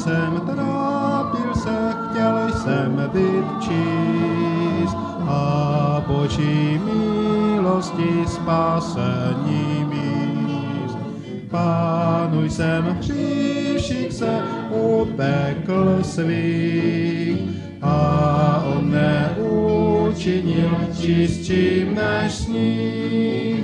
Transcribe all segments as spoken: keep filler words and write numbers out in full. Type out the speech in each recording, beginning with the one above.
jsem, trápil se, chtěl jsem být čist a Boží milosti spásení míst. Pánu jsem hříších se upekl svých a on mne učinil čistším než sníh.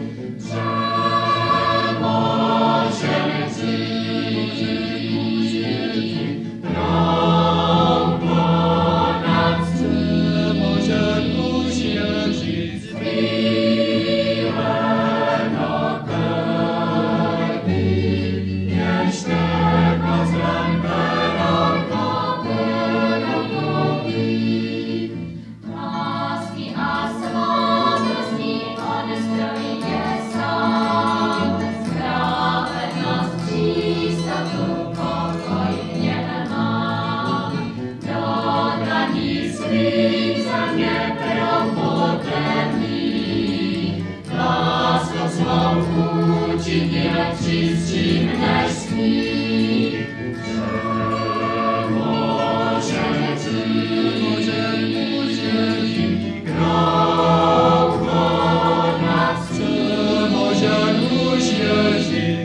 Čistším než sníh, může žít, krok konat, může žít,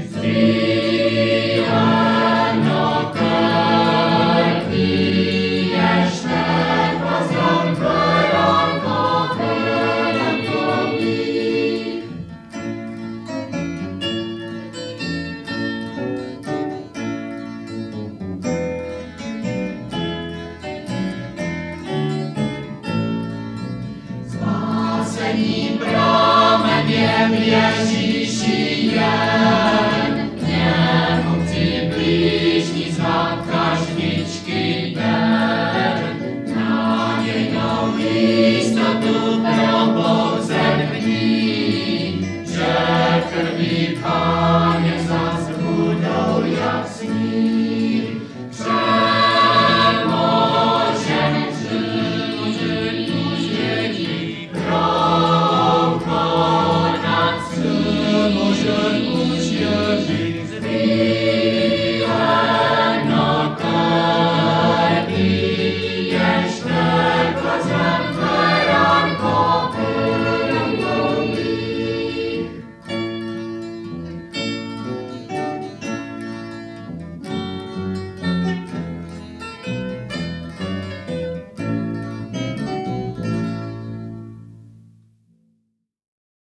zvíjeno krví, ještě pozor, beranko, berankovi. Spásení prameniem Ježíš.